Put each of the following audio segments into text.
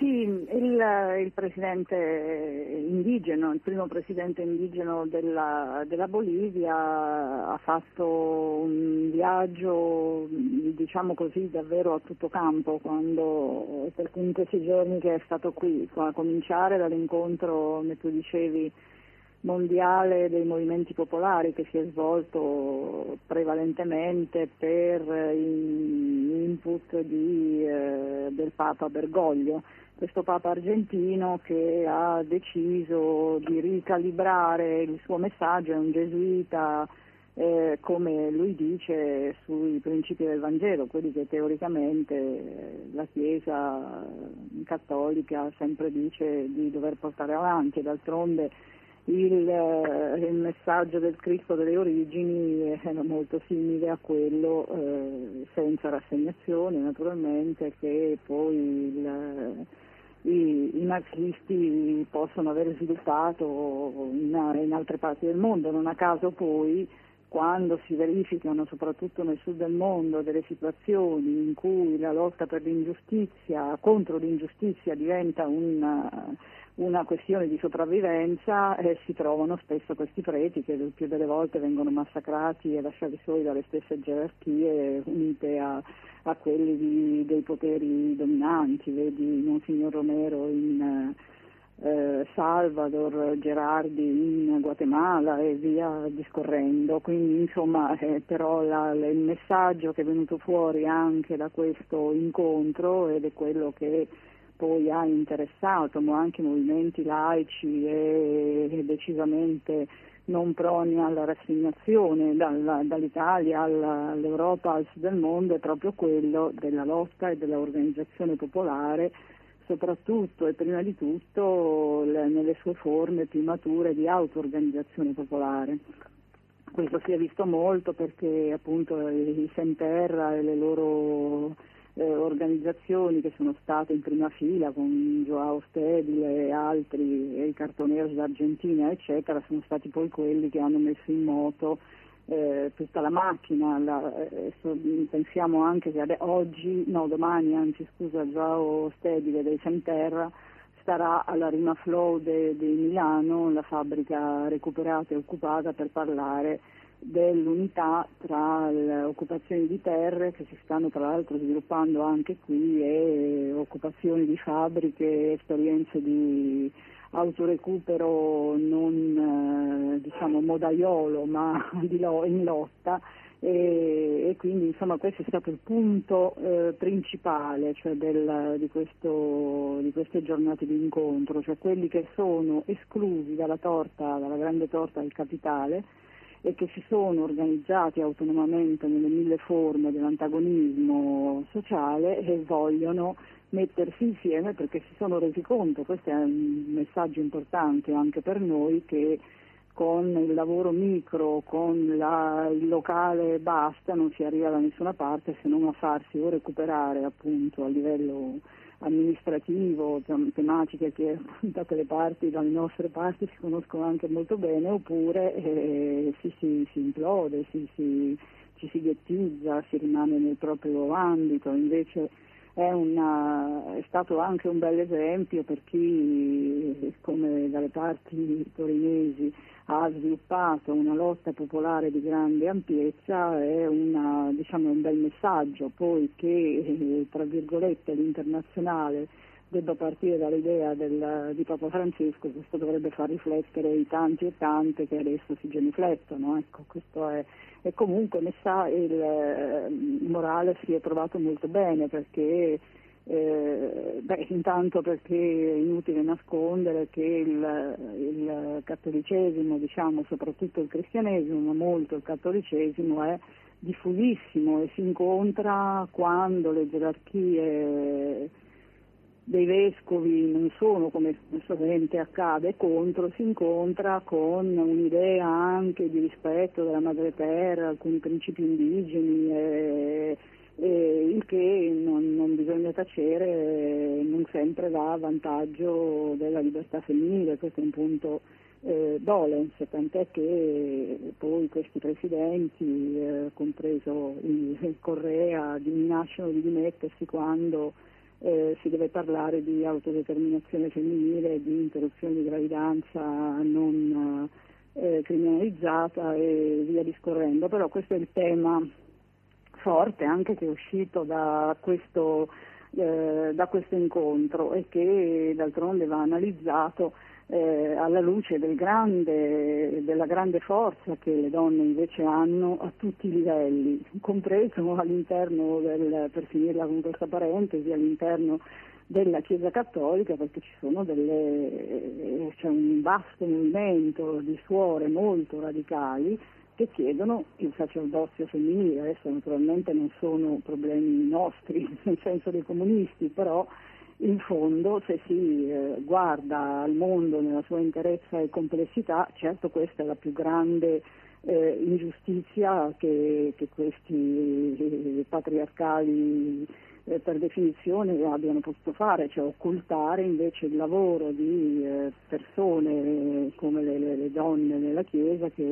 Sì, il presidente indigeno, il primo presidente indigeno della Bolivia ha fatto un viaggio, diciamo così, davvero a tutto campo per questi giorni che è stato qui, a cominciare dall'incontro, come tu dicevi, mondiale dei movimenti popolari che si è svolto prevalentemente per input del Papa Bergoglio, questo Papa argentino che ha deciso di ricalibrare il suo messaggio, è un gesuita, come lui dice, sui principi del Vangelo, quelli che teoricamente la Chiesa cattolica sempre dice di dover portare avanti. D'altronde il messaggio del Cristo delle origini è molto simile a quello, senza rassegnazione naturalmente, che poi i marxisti possono aver sviluppato in altre parti del mondo. Non a caso poi, quando si verificano soprattutto nel sud del mondo delle situazioni in cui la lotta per contro l'ingiustizia diventa una questione di sopravvivenza, si trovano spesso questi preti che il più delle volte vengono massacrati e lasciati soli dalle stesse gerarchie unite a quelli dei poteri dominanti. Vedi Monsignor Romero in Salvador, Gerardi in Guatemala e via discorrendo. Quindi insomma però il messaggio che è venuto fuori anche da questo incontro, ed è quello che poi ha interessato anche movimenti laici e decisamente non proni alla rassegnazione dall'Italia all'Europa, al sud del mondo, è proprio quello della lotta e dell'organizzazione popolare, soprattutto e prima di tutto nelle sue forme più mature di auto-organizzazione popolare. Questo si è visto molto perché appunto i Sem Terra e le loro organizzazioni che sono state in prima fila con Joao Stabile e altri, e i Cartoneros d'Argentina eccetera, sono stati poi quelli che hanno messo in moto tutta la macchina. Pensiamo anche che domani Joao Stabile dei Sem Terra starà alla Rimaflow di Milano, la fabbrica recuperata e occupata, per parlare dell'unità tra le occupazioni di terre che si stanno tra l'altro sviluppando anche qui, e occupazioni di fabbriche, esperienze di autorecupero non modaiolo ma in lotta, e quindi insomma questo è stato il punto principale, cioè di queste giornate di incontro, cioè quelli che sono esclusi dalla grande torta del capitale e che si sono organizzati autonomamente nelle mille forme dell'antagonismo sociale e vogliono mettersi insieme perché si sono resi conto, questo è un messaggio importante anche per noi, che con il lavoro micro, con il locale basta, non si arriva da nessuna parte se non a farsi o recuperare appunto a livello amministrativo, tematiche che dalle nostre parti si conoscono anche molto bene, oppure si implode, ci si ghettizza, si rimane nel proprio ambito. Invece è stato anche un bel esempio per chi, come dalle parti torinesi, ha sviluppato una lotta popolare di grande ampiezza, è un bel messaggio. Poi che tra virgolette l'internazionale debba partire dall'idea di Papa Francesco, questo dovrebbe far riflettere i tanti e tante che adesso si genuflettono. Ecco, questo è. E comunque il morale si è trovato molto bene perché intanto perché è inutile nascondere che il cattolicesimo, soprattutto il cristianesimo, ma molto il cattolicesimo, è diffusissimo e si incontra quando le gerarchie dei vescovi non sono, come sovente accade, si incontra con un'idea anche di rispetto della madreterra, alcuni principi indigeni, il che non bisogna tacere, non sempre va a vantaggio della libertà femminile. Questo è un punto dolens, tant'è che poi questi presidenti, compreso il Correa, minacciano di dimettersi quando si deve parlare di autodeterminazione femminile, di interruzione di gravidanza non criminalizzata e via discorrendo, però questo è il tema forte anche che è uscito da questo incontro e che d'altronde va analizzato alla luce della grande forza che le donne invece hanno a tutti i livelli, compreso all'interno per finirla con questa parentesi, all'interno della Chiesa Cattolica, perché c'è un vasto movimento di suore molto radicali che chiedono il sacerdozio femminile. Adesso naturalmente non sono problemi nostri, nel senso dei comunisti, però in fondo se si guarda al mondo nella sua interezza e complessità, certo questa è la più grande ingiustizia che questi patriarcali per definizione abbiano potuto fare, cioè occultare invece il lavoro di persone come le donne nella Chiesa che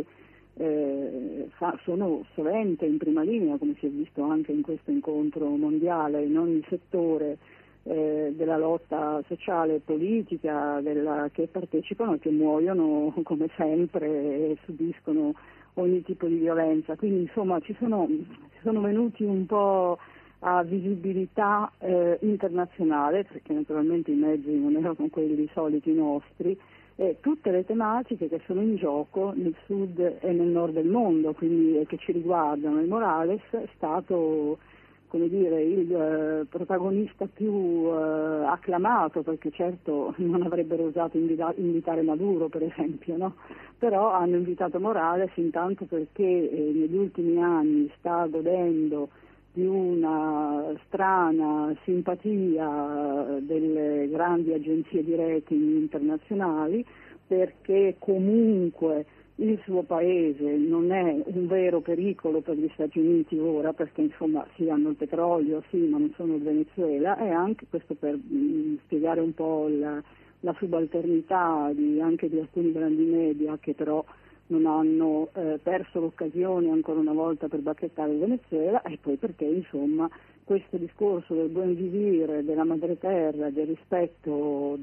sono sovente in prima linea, come si è visto anche in questo incontro mondiale, in ogni settore della lotta sociale e politica, che partecipano e che muoiono come sempre e subiscono ogni tipo di violenza. Quindi insomma ci sono venuti un po' a visibilità internazionale, perché naturalmente i mezzi non erano quelli soliti nostri, tutte le tematiche che sono in gioco nel sud e nel nord del mondo, quindi che ci riguardano. E Morales è stato, come dire, il protagonista più acclamato, perché certo non avrebbero osato invitare Maduro, per esempio, no? Però hanno invitato Morales intanto perché negli ultimi anni sta godendo di una strana simpatia delle grandi agenzie di rating internazionali, perché comunque il suo paese non è un vero pericolo per gli Stati Uniti ora, perché insomma sì, hanno il petrolio, sì, ma non sono il Venezuela, e anche questo per spiegare un po' la subalternità anche di alcuni grandi media che però non hanno perso l'occasione ancora una volta per bacchettare il Venezuela, e poi perché insomma questo discorso del buon vivere, della madreterra, del rispetto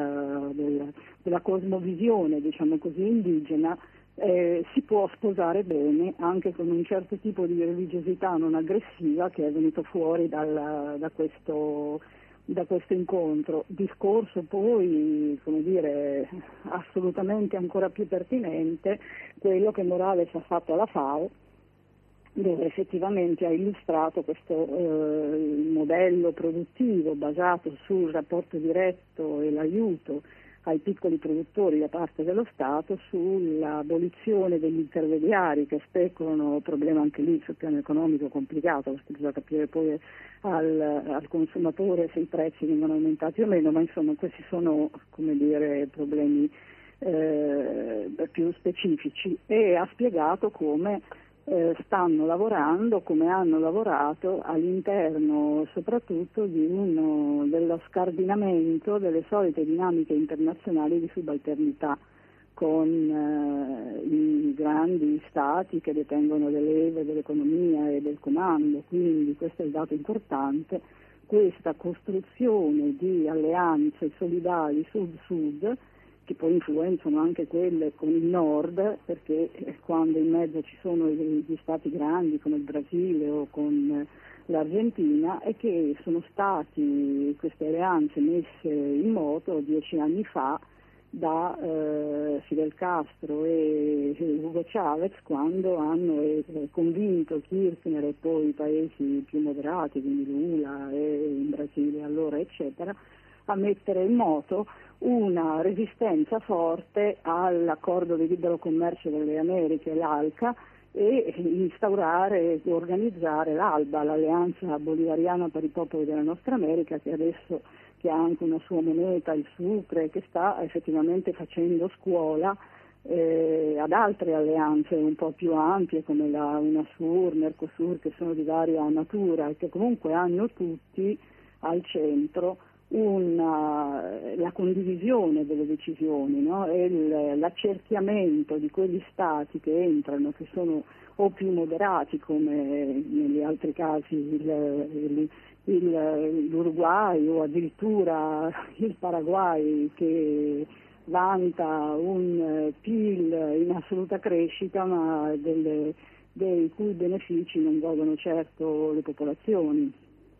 della cosmovisione, diciamo così, indigena, si può sposare bene anche con un certo tipo di religiosità non aggressiva che è venuto fuori da questo incontro. Discorso poi, come dire, assolutamente ancora più pertinente, quello che Morales ha fatto alla FAO, dove effettivamente ha illustrato questo modello produttivo basato sul rapporto diretto e l'aiuto ai piccoli produttori da parte dello Stato, sull'abolizione degli intermediari che speculano, problema anche lì sul piano economico complicato, perché bisogna capire poi al consumatore se i prezzi vengono aumentati o meno, ma insomma questi sono, come dire, problemi più specifici, e ha spiegato come stanno lavorando, come hanno lavorato all'interno soprattutto dello scardinamento delle solite dinamiche internazionali di subalternità con i grandi stati che detengono le leve dell'economia e del comando. Quindi questo è il dato importante, questa costruzione di alleanze solidali sud-sud, che poi influenzano anche quelle con il nord, perché quando in mezzo ci sono gli stati grandi come il Brasile o con l'Argentina, e che sono stati queste alleanze messe in moto 10 anni fa da Fidel Castro e Hugo Chavez, quando hanno convinto Kirchner e poi i paesi più moderati, quindi Lula e in Brasile allora eccetera, a mettere in moto una resistenza forte all'accordo di libero commercio delle Americhe, l'ALCA, e instaurare e organizzare l'ALBA, l'Alleanza Bolivariana per i Popoli della Nostra America, che ha anche una sua moneta, il Sucre, che sta effettivamente facendo scuola ad altre alleanze un po' più ampie come la UNASUR, Mercosur, che sono di varia natura e che comunque hanno tutti al centro la condivisione delle decisioni, no? E l'accerchiamento di quegli stati che entrano, che sono o più moderati come negli altri casi l'Uruguay o addirittura il Paraguay, che vanta un PIL in assoluta crescita, ma dei cui benefici non godono certo le popolazioni.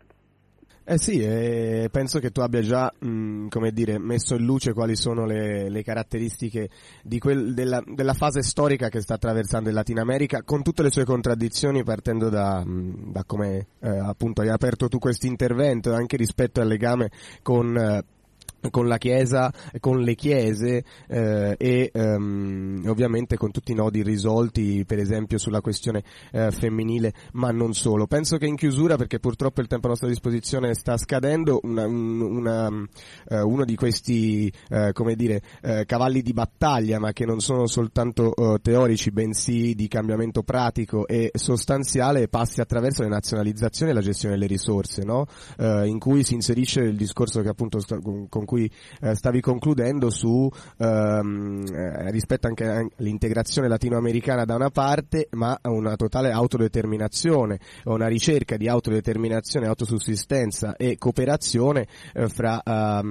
Sì, penso che tu abbia già, messo in luce quali sono le caratteristiche della fase storica che sta attraversando il Latino America, con tutte le sue contraddizioni, partendo da come appunto hai aperto tu questo intervento, anche rispetto al legame con la Chiesa, con le chiese e ovviamente con tutti i nodi irrisolti, per esempio sulla questione femminile, ma non solo. Penso che in chiusura, perché purtroppo il tempo a nostra disposizione sta scadendo, uno di questi cavalli di battaglia, ma che non sono soltanto teorici, bensì di cambiamento pratico e sostanziale, passi attraverso le nazionalizzazioni e la gestione delle risorse, no? In cui si inserisce il discorso che appunto con cui stavi concludendo su rispetto anche all'integrazione latinoamericana da una parte, ma una totale autodeterminazione, una ricerca di autodeterminazione, autosussistenza e cooperazione fra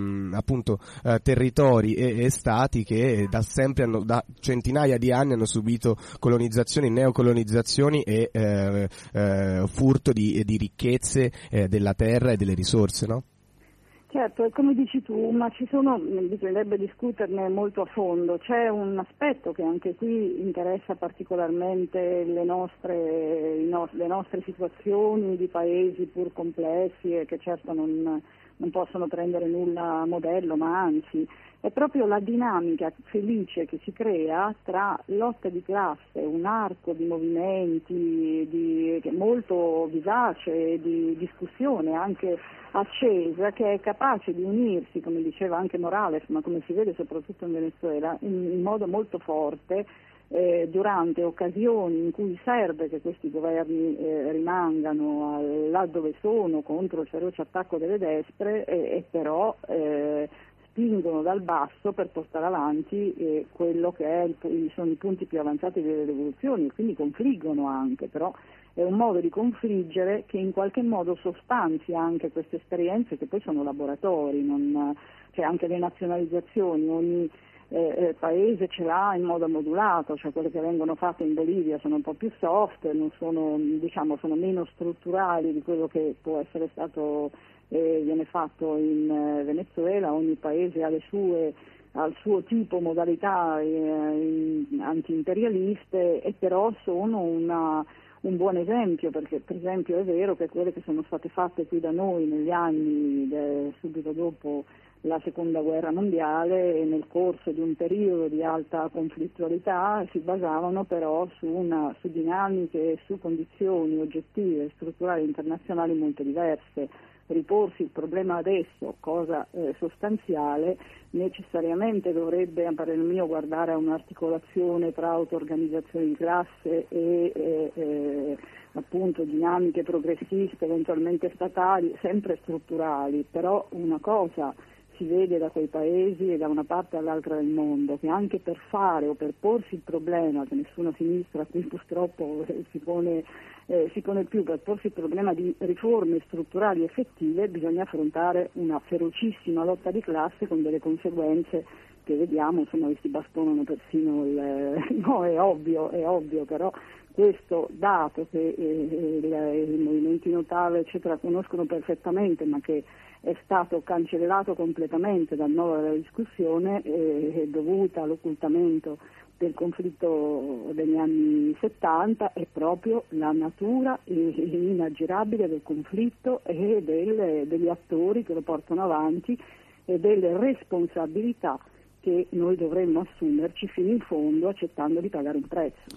territori e stati che da sempre da centinaia di anni hanno subito colonizzazioni, neocolonizzazioni e furto di ricchezze della terra e delle risorse, no? Certo, è come dici tu, ma bisognerebbe discuterne molto a fondo. C'è un aspetto che anche qui interessa particolarmente le nostre situazioni di paesi pur complessi e che certo non possono prendere nulla a modello, ma anzi è proprio la dinamica felice che si crea tra lotta di classe, un arco di movimenti molto vivace, di discussione anche accesa, che è capace di unirsi, come diceva anche Morales, ma come si vede soprattutto in Venezuela, in modo molto forte durante occasioni in cui serve che questi governi rimangano là dove sono contro il feroce attacco delle destre e però spingono dal basso per portare avanti quello che sono i punti più avanzati delle rivoluzioni, e quindi confliggono anche, però è un modo di confliggere che in qualche modo sostanzia anche queste esperienze che poi sono laboratori, cioè anche le nazionalizzazioni, ogni paese ce l'ha in modo modulato, cioè quelle che vengono fatte in Bolivia sono un po' più soft, sono meno strutturali di quello che può essere stato viene fatto in Venezuela. Ogni paese ha al suo tipo modalità anti-imperialiste, e però sono un buon esempio, perché per esempio è vero che quelle che sono state fatte qui da noi negli anni subito dopo la seconda guerra mondiale, e nel corso di un periodo di alta conflittualità si basavano però su dinamiche e su condizioni oggettive, strutturali internazionali molto diverse. Riporsi il problema adesso, cosa sostanziale, necessariamente dovrebbe, a parere mio, guardare a un'articolazione tra auto-organizzazioni di classe e appunto dinamiche progressiste, eventualmente statali, sempre strutturali, però una cosa si vede da quei paesi e da una parte all'altra del mondo, che anche per fare o per porsi il problema, che nessuna sinistra qui purtroppo si pone più, per porsi il problema di riforme strutturali effettive bisogna affrontare una ferocissima lotta di classe con delle conseguenze che vediamo, insomma, che si bastonano persino no, è ovvio, però questo dato che i movimenti notale eccetera conoscono perfettamente, ma che è stato cancellato completamente dal nodo della discussione, dovuta all'occultamento del conflitto degli anni 70, è proprio la natura inaggirabile del conflitto e degli attori che lo portano avanti e delle responsabilità che noi dovremmo assumerci fino in fondo, accettando di pagare un prezzo.